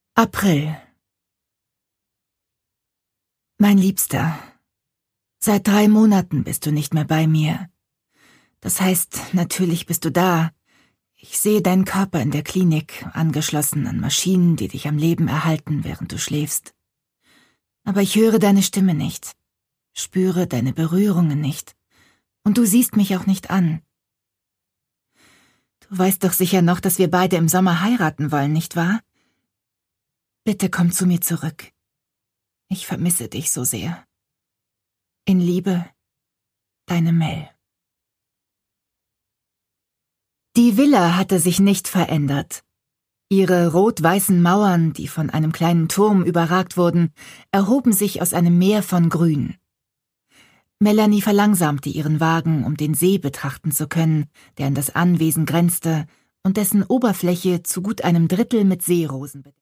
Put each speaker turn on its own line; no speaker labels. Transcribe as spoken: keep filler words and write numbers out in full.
April. Mein Liebster, seit drei Monaten bist du nicht mehr bei mir. Das heißt, natürlich bist du da. Ich sehe deinen Körper in der Klinik, angeschlossen an Maschinen, die dich am Leben erhalten, während du schläfst. Aber ich höre deine Stimme nicht, spüre deine Berührungen nicht, und du siehst mich auch nicht an. Du weißt doch sicher noch, dass wir beide im Sommer heiraten wollen, nicht wahr? Bitte komm zu mir zurück. Ich vermisse dich so sehr. In Liebe, deine Mel. Die Villa hatte sich nicht verändert. Ihre rot-weißen Mauern, die von einem kleinen Turm überragt wurden, erhoben sich aus einem Meer von Grün. Melanie verlangsamte ihren Wagen, um den See betrachten zu können, der an das Anwesen grenzte und dessen Oberfläche zu gut einem Drittel mit Seerosen bedeckte.